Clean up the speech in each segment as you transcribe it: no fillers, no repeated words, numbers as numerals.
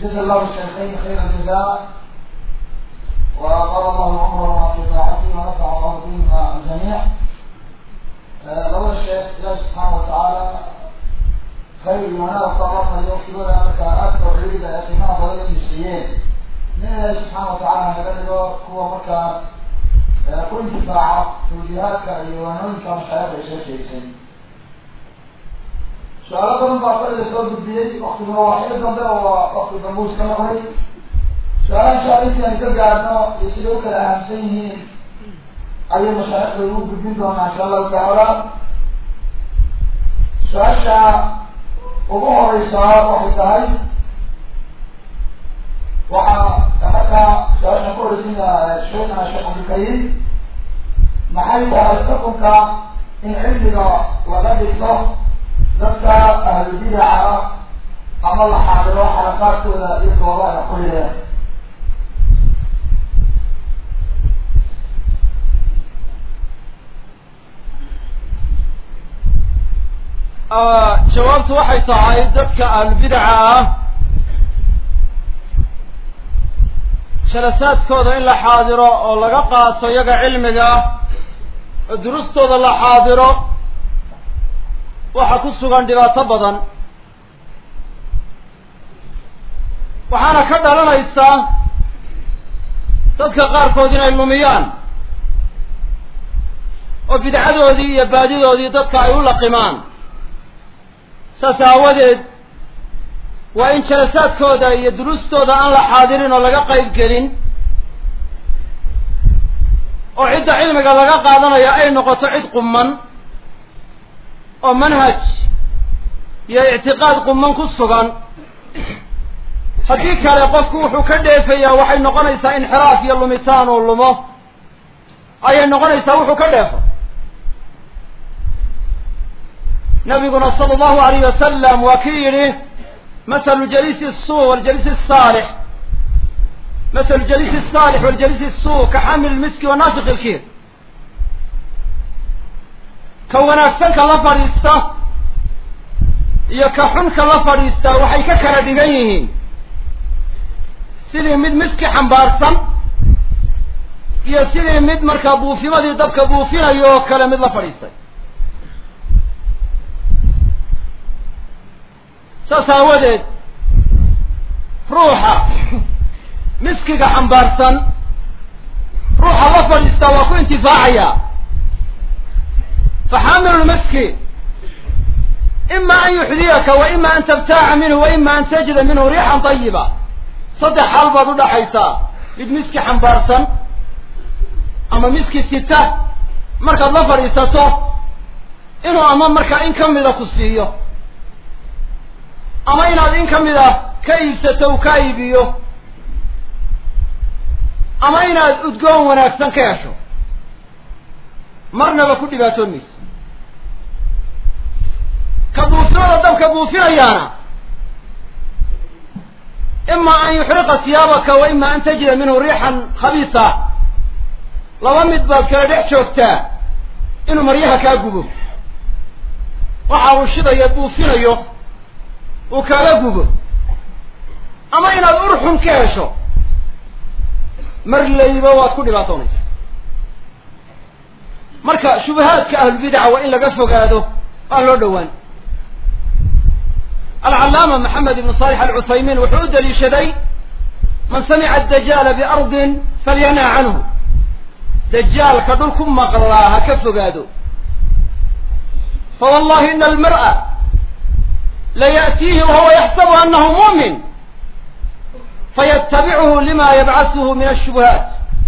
جزا الله الشيخين خير الجزاء وأطال الله عمرهما في طاعته ونفع الله بهما الجميع. لولا الشيخ الله سبحانه وتعالى خير المنى وقررنا يوصلون مكانات توحيد اعتماد فضيلة المسيحيين من الله سبحانه وتعالى نبلغ هو مكان كل دفاع توجيهات كأيوانون كمشايخ الشيخ يسين سؤالكم بعض الأسئلة بالبيت وقت واحدة ضمن وقت ضموس كما قلت سؤال شارك أن ترجع أنه يسيروك الأهمسين أي مشايخ الروح بالبيتهم إن شاء الله تعالى. سؤال شاء وضوح الرسالة وحيدهاي وحكا سؤال نقول لنا شيخنا الشيخ عبد الكريم محايد أستكم إن عندنا وذلك له ذلك أهل البدع عمل حاضروا حلقات يتوضع يقول له jawaabtu waxay tahay dadka ahlulbidaca shalasaadkooda in la xaadiro oo laga qaato iyaga cilmiga oo durustooda la xaadiro waxa ku sugan dhibaato badan waxaana ka dhalanaysa dadka qaarkood inay lumiyaan oo bidcadoodii iyo baadidoodii dadka ay u laqimaan. saas aawadeed waa in jalasaadkooda iyo duruustooda aan la xaadirin oo laga qayb gelin oo cidda cilmiga laga qaadanayo ay noqoto cid qumman oo manhaj iyo ictiqaad qumman ku sugan. haddii kale qofku wuxuu ka dheefayaa waxay noqonaysaa inxiraaf iyo lumitaan uu lumo ayay noqonaysaa wuxuu ka dheefo. nabiguna sala allahu alayh wasalam waa kii yidhi masalu jaliisi الsuu waljaliisi الsaalix masalu jaliisi الsaalix waljaliisi الsuu ka xamil miski wa naafiq ilkiir. ka wanaagsanka la fadhiista iyo ka xunka la fadhiista waxay ka kala dhigan yihiin sidii mid miski xambaarsan iyo sidii mid markaa buufimadii dabka buufinayo oo kale mid la fadhiistay. saas aawadeed ruuxa miskiga xambaarsan ruuxa la fadhiista waa ku intifaacaya. faxaamilu lmiski ima an yuxdiyaka wa ima an tabtaaca minhu wa ima an tajida minhu riixan tayiba. saddex xaal baad u dhaxaysaa mid miski xambaarsan ama miski sita markaad la fadhiisato inuu ama markaa in ka mida ku siiyo ama inaad in ka mid ah ka iibsato u ka iibiyo ama inaad udgoon wanaagsan ka hesho marnaba ku dhibaatoon maysa. ka buufinada dabka buufinayaana ima an yuxriqa siyaabaka wa ima an tajida minhu riixan khabiisa. laba mid baad kala dhex joogtaa inuu maryaha kaa gubo waxa uu shidayo buufinayo uu kaaga gubo ama inaad urxun ka hesho mar layba waad ku dhibaatoonaysa. marka shubahaadka ahlulbidaca waa in laga fogaado aan loo dhowaan. alcallaama maxamed ibnu salix alcuthaymiin wuxuu u daliishaday man samica adajaala biardin falyanaa canhu. dajaalka dhul ku maqlaa ha ka fogaado. fawallahi ina almar'a layaأtiihi wahuwa yaxsabu anahu mu'min fayatabichu lima yabcasuhu min ashubuhaat.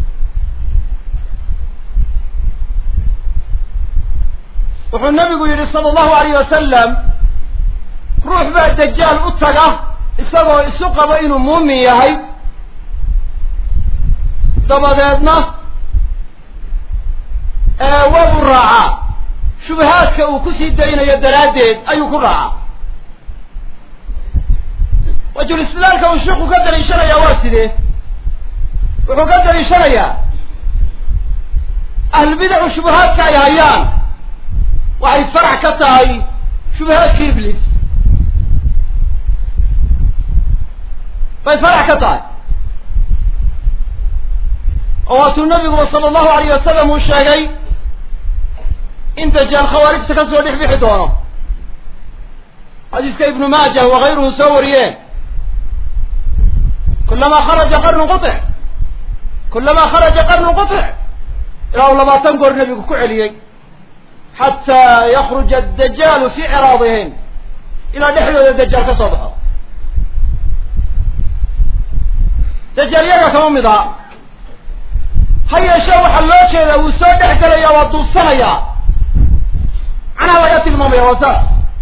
wuxuu nabigu yidhi sala allahu alayh wasalam ruux baa dajaal u taga isagoo isu qabo inuu muumin yahay dabadeedna waabuu raacaa shubahaadka uu kusii daynayo daraaddeed ayuu ku raacaa. wajulislaalka uu sheikhu ka daliishanayaa waa sidee wuxuu ka daliishanayaa ahlulbidacu shubahaadka ay hayaan waxay farax ka tahay shubahaadka ibliis bay farax ka tahay oo waatuu nabiguba sala allahu alayh wasalam uu sheegay in dajaal khawaarijta ka soo dhex bixi doono xadiiska ibnu maajah wakayruhu soo wariyeen kulamaa kharaja qarnu qutic kulamaa kharaja qarnu qutic ilaa uu 20 goor nabigu ku celiyey xataa yakruja adajaalu fii ciraadihim ilaa dhexdooda dajaal ka soo baxo dajaal yaga kama mid aha ha yeeshee waxaa loo jeedaa wuu soo dhex gelaya waa duubsanayaa macnaha laga tilmaamaya waa saas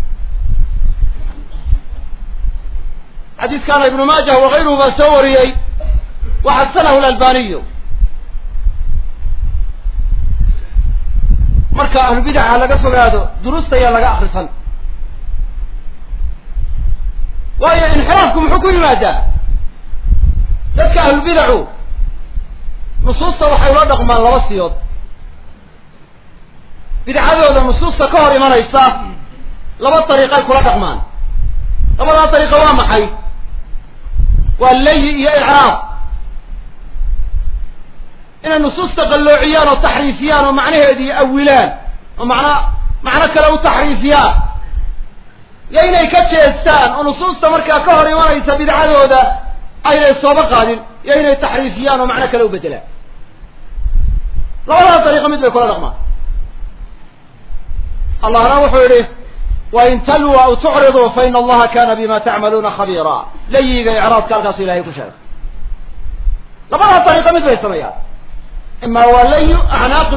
xadiiskaana ibnu maajah wakayruhu baa soo wariyey waxasanahu lalbaniyu marka ahlubidaca laga fogaado duruusta ayaa laga akrisan waayo inxiraafku muxuu ku yimaadaa dadka ahlubidacu nusuusta waxay ula dhaqmaan laba siyood bidcadooda nusuusta ka hor imanaysa laba dariiqay kula dhaqmaan labadaa dariiqa waa maxay waa layi iyo icraab inay nusuusta qalloociyaan oo taxriifiyaan oo macnaheedii awilaan oo macno kale u taxriifiyaan iyo inay ka jeestaan oo nusuusta markaa ka hor imanaysa bidcadooda aynay sooba qaadin iyo inay taxriifiyaan oo macno kale u bedelaan labadaa dariiqa mid bay kula dhaqmaan allahna wuxuu yihi wain taluu aw tucriduu faina allaha kana bima tacmaluuna khabiira layiga icraadka halkaasu ilahay ku sheegay labadaa dariiqa mid bay sameeyaan ima waa layu acnaaqi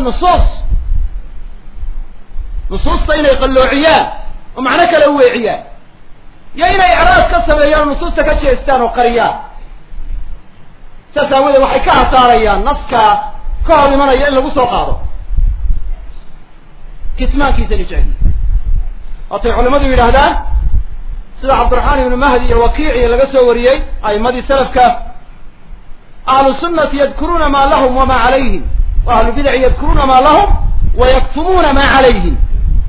nusuusta inay qalloociyaan oo macno kale u weeciyaan iyo inay icraad ka sameeyaan oo nusuusta ka jeestaan oo qariyaan saas aawadeed waxay ka hasaarayaan naska ka hor imanaya in lagu soo qaado kitmaankiisa lijahli waatay culimmadu yidhaahdaan sida cabdiraxmaan ibnu mahdi iyo wakiici laga soo wariyey a'imadii salafka ahlu sunnati yadkuruuna maa lahum wamaa calayhim wa ahlu bidaci yadkuruuna maa lahum wa yaktumuuna maa calayhim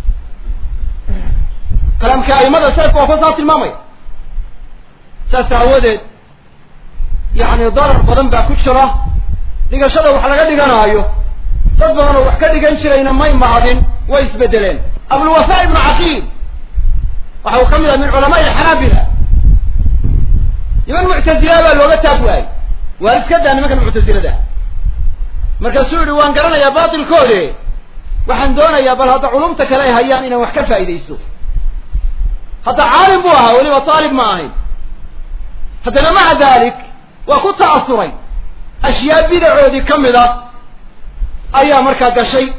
kalaamka a'imada salafka waa kusaa tilmaamaya saas aawadeed yacni darar badan baa ku jira dhigashada wax laga dhiganaayo dad badan oo wax ka dhigan jirayna may mahadin way isbedeleen abulwafaa ibnu caqiil waxa uu ka mid ah min culamaai alxanaabila niman muctazila baa looga taag waayey waar iska daa nimankan muctazilada markaasuu yihi waan garanayaa baatilkoode waxaan doonayaa bal hadda culumta kale ay hayaan inaan wax ka faa'iidaysto hadda caalim buu ahaa weliba taalib ma ahayn haddana maca dalik waa ku ta'asuray ashyaa bidacoodii ka mid a ayaa markaa gashay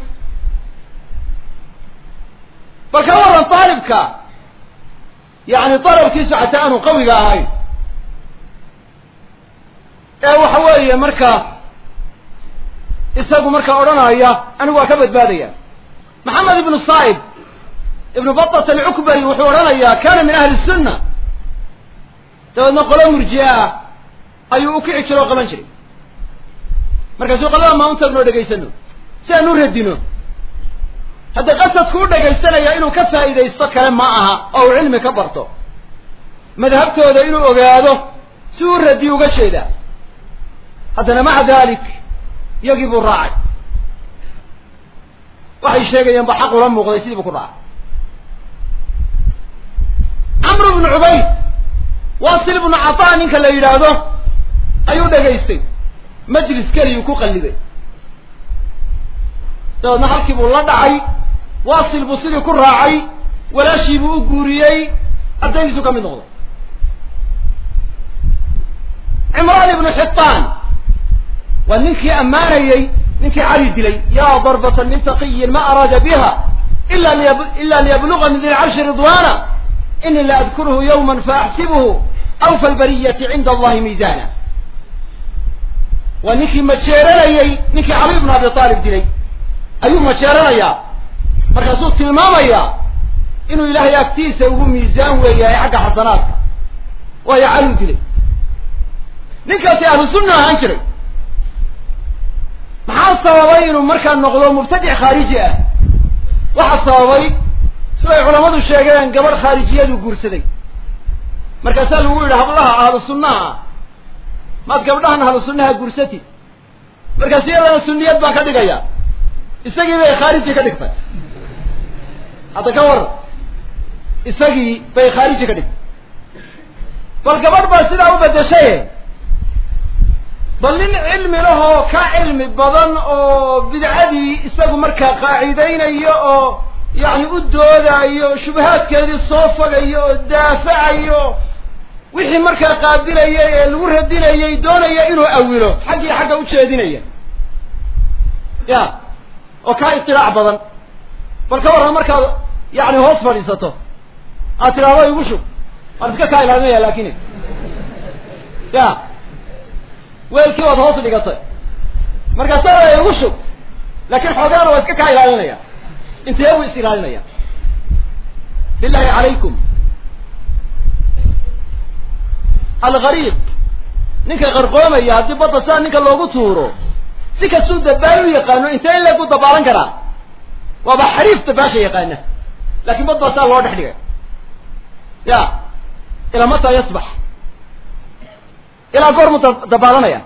bal ka waran taalibka yani dalabkiisu xataa aanu qawiga ahayn ee waxa weeye markaa isagu markaa odhanaya anigu waa ka badbaadaya maxamed ibnu saa'ib ibnu batat alcukbari wuxuu odhanayaa kana min ahli sunna dabeedna qolo murjiye ah ayuu u kici jiro oo qaban jiray markaasuu qolada maan u tagnoo dhegaysano si aan u radino hadda qasadku u dhegaysanaya inuu ka faa'iidaysto kale ma aha oo uu cilmi ka barto madhabtooda inuu ogaado si uu radi uga jeedaa haddana maca dalik iyagii buu raacay waxay sheegayeen ba xaq ula muuqday sidii buu ku dhacay camr bnu cubayd wasil ibnu cataa ninka la yidhaahdo ayuu dhegaystay majlis keliyuu ku qallibay dabeedna halkii buu la dhacay waasil buu sidii ku raacay walaashii buu u guuriyey ardaydiisu ka mid noqday cimraan ibnu xitaan waa ninkii ammaanayey ninkii cali dilay yaa darbatan min taqiyin ma araada biha ila liyabluga min di lcarshi ridwana inii la adkuruhu yawma faaxsibuhu awfa albariyati cinda allahi miisana waa ninkii majeeranayey ninkii cali ibnu abi aalib dilay ayuu majeeranayaa markaasuu tilmaamayaa inuu ilaahay agtiisa ugu miisaan weeyahay xagga xasanaadka waayo cali dilay ninkaasi ahlu sunna ahaan jiray maxaa sababay inuu markaa noqdo mubtadic khaariji ah waxaa sababay siday culammadu sheegeen gabadh khaarijiyadu guursaday markaasaa lagu yidhi hablaha ahlu sunnaha maad gabdhahan ahlu sunnaha guursati markaas iyadana sunniyad baan ka dhigayaa isagii bay khaariji ka dhigtay hadda ka war isagii bay khaariji ka dhigtay bal gabadh baa sidaa u bedeshay bal nin cilmi lahoo ka cilmi badan oo bidcadii isagu markaa qaacidaynayo oo yani u doodayo shubahaadkeedii soo fogayo oo daafacayo wixii markaa qaabilayay ee lagu radinayay doonaya inuu awilo xaggii xagga u jeedinaya ya oo ka itilaac badan bal ka warran markaad yani hoos fadhiisato aad tidhaahdo igu shub waan iska kaa ilaalinaya laakin ya weelkii waad hoos dhigatay markaasa igu shub laakin xoogaana waa iska kaa ilaalinaya intee u is ilaalinaya billahi calaykum algariiq ninka qarqoomaya haddii badda saa ninka loogu tuuro si kastuu dabaal u yaqaano intee in leegu dabaalan karaa waaba xariif dabaasha yaqaana laakin bad baa saa loo dhex dhigay ya ilaa mataa yasbax ilaa goor mu dabaalanaya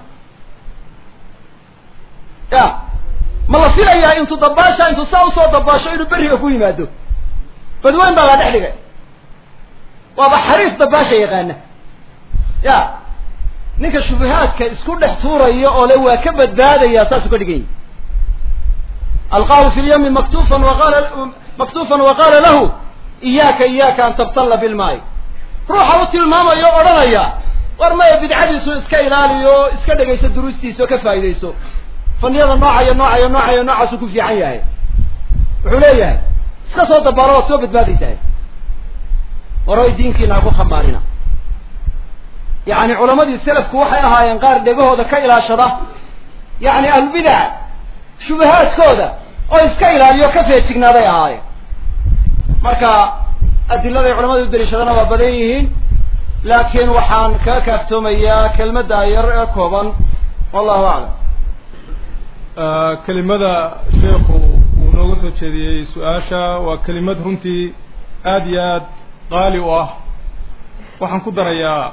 ya ma la filayaa intuu dabaasha intuu saa usoo dabaasho inuu beriga ku yimaado badweyn baa la dhex dhigay waaba xariif dabaasha yaqaana ya ninka shubahaadka isku dhex tuuraya oo le waa ka badbaadaya saasuu ka dhiganya alqaahu fi lyami maktufan waqaala lahu iyaaka an tabtalla bilmaay ruuxa u tilmaamayo o odhanaya war maya bidcadiisu iska ilaaliyo iska dhegayso duruustiisa oo ka faa'idayso faniyada noocaasuu ku fiican yahay wuxuu leeyahay iska soo dabaalo waad soo badbaadaysahay waroy diinkiina ha ku khamaarina yani culamadii selafku waxay ahaayeen qaar dhegahooda ka ilaashada yani ahlubidaca shubahaadkooda oo iska ilaaliyo ka feejignaaday ahaayeen marka adiladay culamada u daliishadana waa badan yihiin laakiin waxaan kaga kaaftoomayaa kelmadda yar ee kooban wallahu aclam kelimada sheekhu uu nooga soo jeediyey su-aasha waa kelimad runtii aada iyo aad qaali u ah waxaan ku darayaa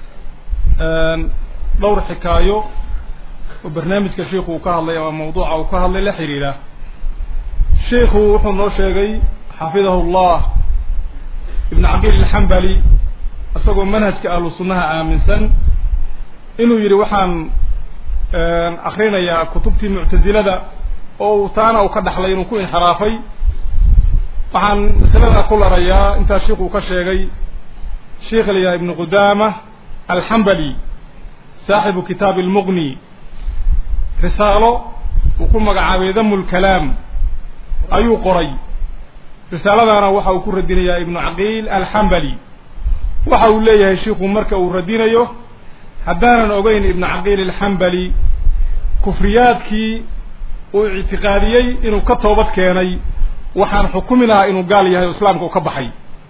dhowr xikaayo oo barnaamijka sheikhu uu ka hadlay ama mawduuca uu ka hadlay la xiriira sheikhu wuxuu noo sheegay xafidahu llah ibn caqiil alxambali isagoo manhajka ahlu sunnaha aaminsan inuu yidhi waxaan akrinayaa kutubtii muctazilada oo taana uu ka dhaxlay inuu ku inxiraafay waxaan masalada ku larayaa intaa sheikhu uu ka sheegay sheikh liya ibn qudama alxambali saaxibu kitaab almughni risaalo uu ku magacaabay damu lkalaam ayuu qoray risaaladaana waxa uu ku radinayaa ibnu caqiil alxambali waxa uu leeyahay shiiku marka uu radinayo haddaanan ogeyn ibnu caqiil alxambali kufriyaadkii uu ictiqaadiyey inuu ka toobad keenay waxaan xukumi lahaa inuu gaal yahay oo islaamka uu ka baxay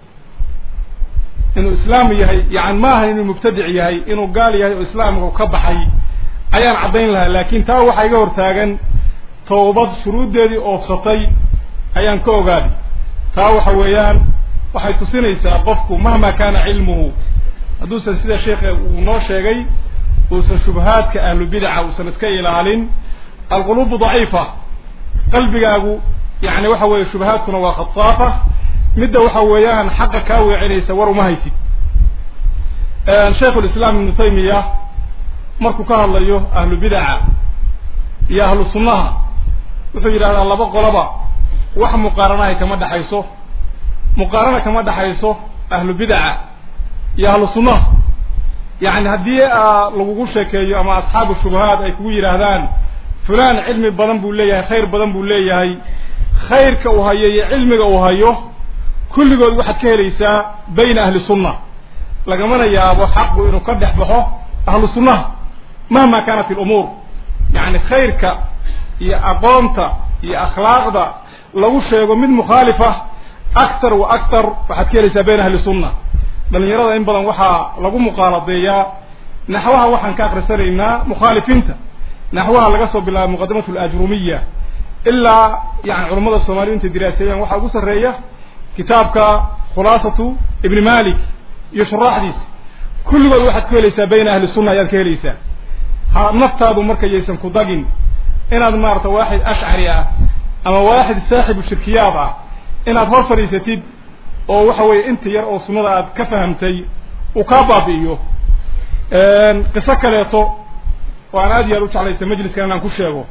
inuu islaam yahay yani ma ahan inuu mubtadic yahay inuu gaal yahay oo islaamka uu ka baxay ayaan caddayn lahaa laakin taa waxaa iga hortaagan toobad shuruuddeedii oofsatay ayaan ka ogaaday taa waxa weeyaan waxay tusinaysaa qofku mahma kaana cilmuhu hadduusan sida sheekha uu noo sheegay uusan shubahaadka ahlu bidaca uusan iska ilaalin alqulubu daciifa qalbigaagu yani waxa weeye shubahaadkuna waa khataafa midda waxa weeyaan xaqa kaa weecinaysa war uma haysid shaykhu lislaam ibnu taymiya markuu ka hadlayo ahlu bidaca iyo ahlu sunnaha wuxuu yidhahdaa laba qoloba wax muqaaranahay kama dhexayso muqaarana kama dhexayso ahlu bidaca iyo ahlu sunnaha yani haddii lagugu sheekeeyo ama asxaabu shubahaad ay kugu yidhaahdaan fulaan cilmi badan buu leeyahay khayr badan buu leeyahay khayrka uu hayo iyo cilmiga uu hayo kulligood waxaad ka helaysaa bayna ahli sunna lagamana yaabo xaqu inuu ka dhex baxo ahlu sunnaha mahma kaanat alumuur yani khayrka iyo aqoonta iyo akhlaaqda lagu sheego mid mukhaalifa aktar wa aktar waxaad ka helaysaa bayna ahli sunna dhalinyarada in badan waxaa lagu muqaaladeeyaa naxwaha waxaan ka akhrisanaynaa mukhaalifiinta naxwaha laga soo bilaabo muqadamatu alajrumiya ilaa yani culammada soomaaliya intay diraaseeyaan waxaa ugu sarreeya kitaabka khulaasatu ibni malik iyo shuraaxdiisa kulligood waxaad ka helaysaa bayna ahli sunna ayaad ka helaysaa naftaadu marka yaysan ku dagin inaad maarata waaxid ashcari ah ama waaxid saaxibu shirkiyaad ah inaad hor fadhiisatid oo waxa weeye inta yar oo sunnada aad ka fahamtay uu kaa baabi'iyo qiso kaleeto oo aan aad iyo aad u jeclaystay majliskan inaan ku sheego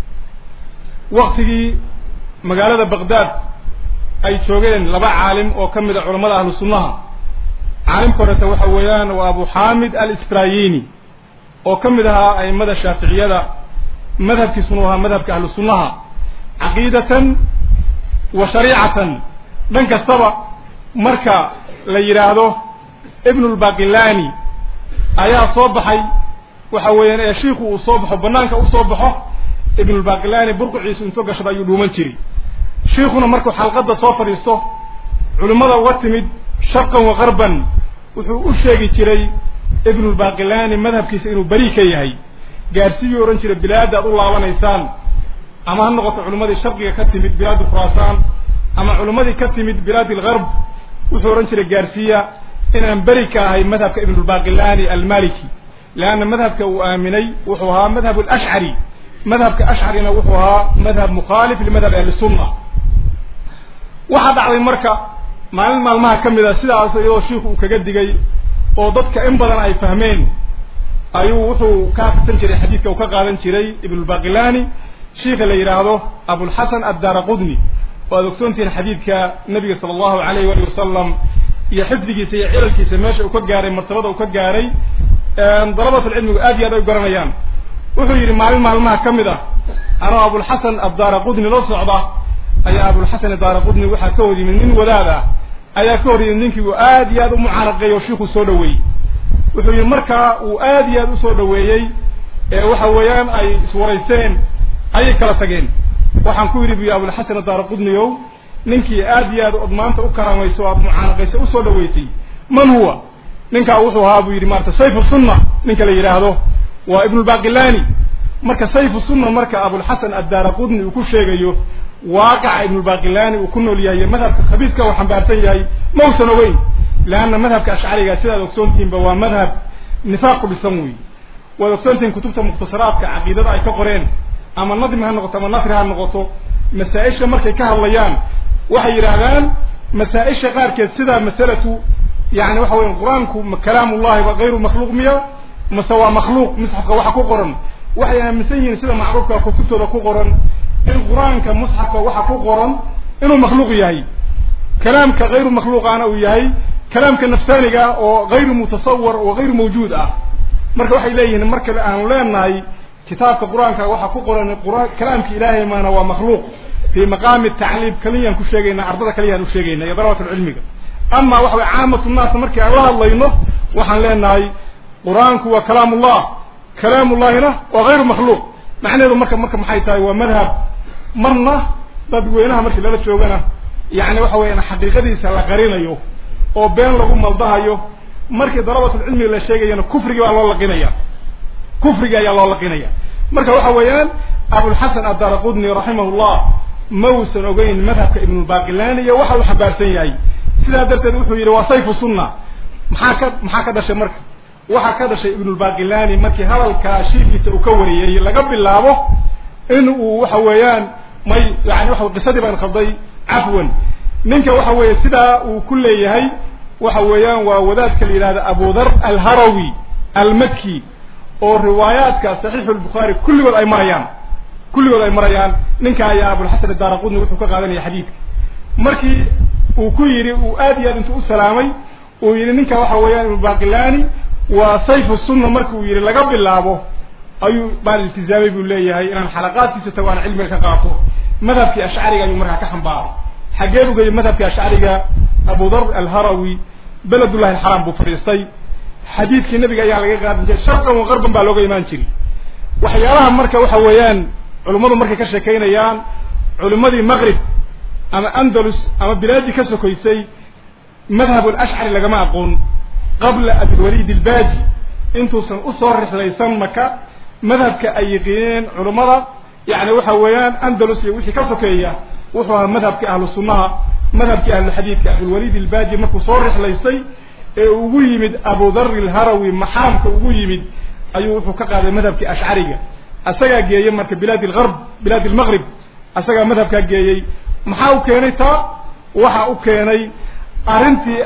waktigii magaalada baqdaad ay joogeen laba caalim oo ka mid a culamada ahlu sunnaha caalimka horeta waxa weeyaan waa abu xaamid al-isfrayini oo ka mid ahaa a'immada shaaficiyada madhabkiisuna ahaa madhabka ahlu sunnaha caqiidatan wa shariicatan dhan kastaba marka la yidhaahdo ibnulbaqilani ayaa soo baxay waxa weeyaan ee shiiku uu soo baxo banaanka u soo baxo ibnulbaqilani burquciisu intuu gashada ayuu dhuuman jiray shiikhuna markuu xalqadda soo fadhiisto culimmada uga timid sharqan wa qarban wuxuu u sheegi jiray ibnulbaqilani madhabkiisa inuu beri ka yahay gaarsiiyuu odhan jiray bilaada aad u laabanaysaan ama ha noqoto culimmadii sharqiga ka timid bilaad khuraasaan ama culimmadii ka timid bilaad algharb wuxuu odhan jiray gaarsiiya inaan beri ka ahay madhabka ibnulbaqilani almaliki leanna madhabka uu aaminay wuxuu ahaa madhab alashcari madhabka ashcarina wuxuu ahaa madhab mukhaalif limadhab ahli sunna waxaa dhacday marka maalin maalmaha ka mid a sidaas iyadoo shiiku uu kaga digay oo dadka in badan ay fahmeen ayuu wuxuu ka akhrisan jiray xadiidka uu ka qaadan jiray ibnulbaqilani shiikha la yidhaahdo abulxasan addaraqudni oo aad ogsoontihiin xadiidka nabiga sala allahu alayh waali wasalam iyo xifdigiisa iyo cilalkiisa meesha uu ka gaaray martabada uu ka gaaray dalabatulcilmigu aad iyo aad ay garanayaan wuxuu yidhi maalin maalmaha ka mid ah anoo abulxasan addaraqudni la socda ayaa abulxasan addaraqudni waxaa ka hor yimid nin wadaad ah ayaa ka hor yimid ninkii uu aad iyo aad u mucaaraqeeyey oo shiiku soo dhaweeyey wuxuu yidhi markaa uu aad iyo aad usoo dhaweeyey ee waxa weeyaan ay iswaraysteen ayay kala tageen waxaan ku yidhi buyi abulxasan addaraqudniow ninkii aad iyo aad od maanta u karaamayso o aad mucaanaqaysay usoo dhaweysay man huwa ninkaa wuxuu ahaa buu yidhi maarata sayfu sunna ninka la yidhaahdo waa ibnulbaqilani marka sayfu sunna marka abulxasan addaraqudni uu ku sheegayo waaqaca ibnulbaqilani uu ku nool yahay madhabka khabiidka uu xambaarsan yahay ma usan ogeyn leanna madhabka ashcariga sidaad ogsoontihiinba waa madhab nifaaq ku dhisan weey waad ogsoontihiin kutubta mukhtasaraadka caqiidada ay ka qoreen ama nadmi ha noqoto ama nasri ha noqoto masaa-isha markay ka hadlayaan waxay yidhaahdaan masaa-isha qaarkeed sida masalatu yani waxa weya qur-aanku kalaamullahi wa gayru makhluuq miya mase waa makhluuq musxafka waxa ku qoran waxay aaminsan yihiin sida macruufka kutubtooda ku qoran in qur-aanka musxafka waxa ku qoran inuu makhluuq yahay kalaamka gayru makhluuqaana uu yahay kalaamka nafsaaniga oo gayru mutasawar oo gayru mawjuud ah marka waxay leeyihiin mar kale aan leenahay kitaabka qur-aanka waxa ku qoran kalaamka ilaahay maana waa makhluuq fi maqaami tacliib kaliyaan ku sheegayna ardada kaliyaan u sheegayna iyo dalabatul cilmiga ama waxa way caamatu naas markii aan la hadlayno waxaan leenahay qur-aanku waa kalaamullahina waa gayru makhluuq macnaheedu marka maxay tahay waa madhab marna dadweynaha markii lala joogana yani waxa weeyaan xaqiiqadiisa la qarinayo oo been lagu maldahayo markii dalabatul cilmiga la sheegayana kufriga baa loo laqinaya kufriga ayaa loo laqinaya marka waxa weeyaan abulxasan addaraqudni raximahullah ma uusan ogeyn madhabka ibnulbaqilani iyo waxa uu xambaarsan yahay sidaa darteed wuxuu yidhi waa sayfu sunna maxaa ka dhashay marka waxaa ka dhashay ibnulbaqilani markii hadalkaa shiikiisa uu ka wariyey laga bilaabo in uu waxa weeyaan yani waxa qisadii baan khalday cafwan ninka waxa weeye sidaa uu ku leeyahay waxa weeyaan waa wadaadka la yidhahda abudar alharawi almaki oo riwaayaadka saxiixu lbukhaari kulligood ay marayaan ninka ayaa abulxasan addaraqudni wuxuu ka qaadanaya xadiidka markii uu ku yidhi uu aad iyo aad intuu u salaamay uu yidhi ninka waxa weeyaan ibnulbaqilani waa sayfu sunna marki uu yidhi laga bilaabo ayuu baan iltizaamay buu leeyahay inaan xalaqaadkiisa tago aan cilmiga ka qaato madhabkii ashcariga ayuu markaa ka xambaaray xaggee ugayay madhabkii ashcariga abudar alharawi beledullahi alxaraam buu fadhiistay xadiidkii nabiga ayaa laga qaadan jiray sharqan wa qarban baa looga imaan jiray waxyaalaha marka waxa weeyaan culimmadu markay ka sheekaynayaan culimmadii maqrib ama andalus ama bilaadii ka sokaysay madhab alashcari lagama aqoon qabla abilwaliid albaaji intuusan usoo rixlaysan maka madhabka ay yiqiineen culimmada yani waxa weeyaan andalus iyo wixii ka sokeeya wuxuu ahaa madhabkii ahlu sunnaha madhabkii ahluxadiidka abilwaliid albaaji markuu soo rixlaystay ee ugu yimid abudar alharawi maxaramka ugu yimid ayuu wuxuu ka qaaday madhabkii ashcariga asagaa geeyey marka bilaad algharb bilaad almaghrib asagaa madhabkaa geeyey maxaa u keenay taa waxa u keenay arrintii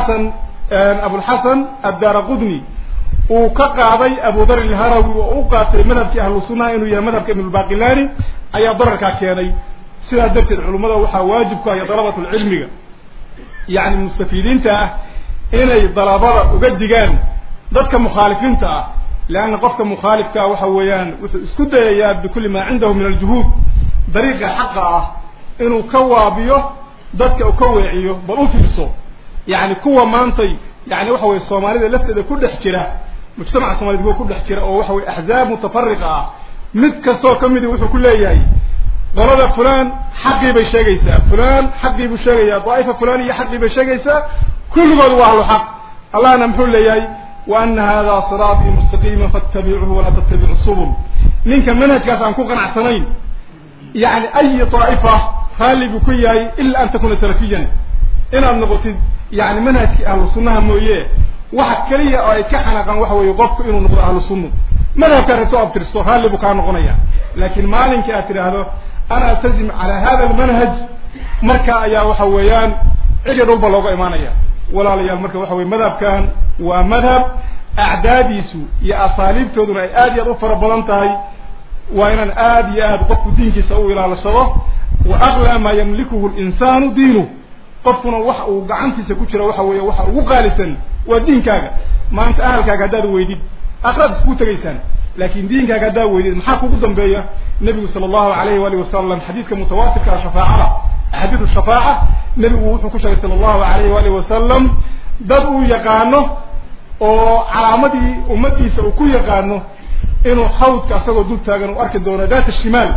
abulxasan addaraqudni uu ka qaaday abu dar alharawi oo u qaatay madhabkii ahlu sunnaha inuu yahay madhabka ibn albaqilani ayaa dararkaa keenay sidaa darteed culummada waxaa waajib ku haya dalabatul cilmiga yani mustafiidiinta ah inay dalabada uga digaan dadka mukhaalifiinta ah leanna qofka mukhaalifka ah waxa weeyaan wuxuu isku dayayaa bikulli maa cindahu min aljuhuud dariiqa xaqa ah inuu ka waabiyo dadka uu ka weeciyo bal u fiirso yani kuwa maantay yani waxa weye soomaalida lafteeda ku dhex jira mujtamaca soomaaliyed kuwa ku dhex jira oo waxa weye axzaab mutafariqa ah mid kastoo ka midi wuxuu ku leeyahay qolada fulan xaqii bay sheegaysaa fulan xaqii buu sheegayaa daa'ifa fulan iyo xaqii bay sheegaysaa kulligood waa ahlu xaq allahna muxuu leeyahay wa ana hada siraatii mustaqiima fattabicuuhu walaa tattabicu subul ninka manhajkaas aan ku qanacsanayn yani ayi daa'ifa raalli buu ku yahay ila an takuna salafiyan inaad noqotid yani manhajkii ahlu sunnaha mooye waxa keliya oo ay ka xanaaqaan waxa weeye qofku inuu noqdo ahlu sunna madhabkaa rabto abtirsto raalli buu kaa noqonaya laakiin maalinkii aad tidhaahdo ana altazim cala hada almanhaj marka ayaa waxa weeyaan cid dhulba looga imaanaya walaalayaal marka waxa weye madhabkan waa madhab acdaadiisu iyo asaaliibtooduna ay aad iyo aad u fara badan tahay waa inaan aad iyo aad qofku diinkiisa u ilaalashado wa aqlaa maa yamlikuhu linsaanu diinu qofkuna waxa uu gacantiisa ku jira waxa weeye waxa ugu qaalisan waa diinkaaga maanta ahalkaaga haddaad weydid akhraad iskugu tegaysaan laakin diinkaaga haddaad weydid maxaa kugu dambeeya nebigu sala allahu alayhi waalihi wasalam xadiidka mutawaatirka shafaacada axaadiidu shafaaca nebigu wuxuu ku sheegay sala allahu alayhi waalihi wasalam dad uu yaqaano oo calaamadii ummadiisa uu ku yaqaano inuu xawdka asagoo dul taagan uu arki doono daata shimaal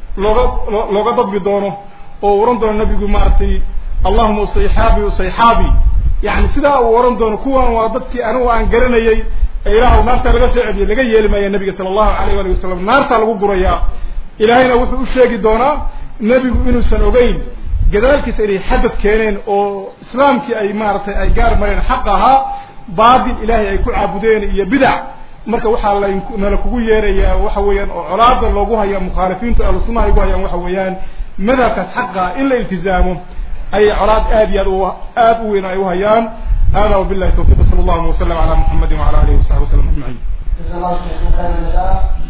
looga dadbi doono oo oran doono nebigu maaragtay allahuma usayxaabi yani sidaa uu oran doono kuwan waa dadkii anigu aan garanayay ee ilaah naarta laga soo celiye laga yeeli maaya nabiga sala allahu alayh waali wasalam naartaa lagu gurayaa ilaahayna wuxuu u sheegi doonaa nebigu inuusan ogeyn gadaalkiisa inay xadad keeneen oo islaamkii ay maaragtay ay gaar mareen xaq ahaa baatil ilaahay ay ku caabudeen iyo bidac marka waxaa nala kugu yeerayaa waxa weeyaan oo colaada loogu hayaa mukhaalifiintu ahlu sunnaha ay ugu hayaan waxa weeyaan madhabkaas xaqa in la iltizaamo أي عراد آد وين أي وهيان هذا وبالله التوفيق صلى الله وسلم على محمد وعلى آله وصحبه وسلم أجمعين.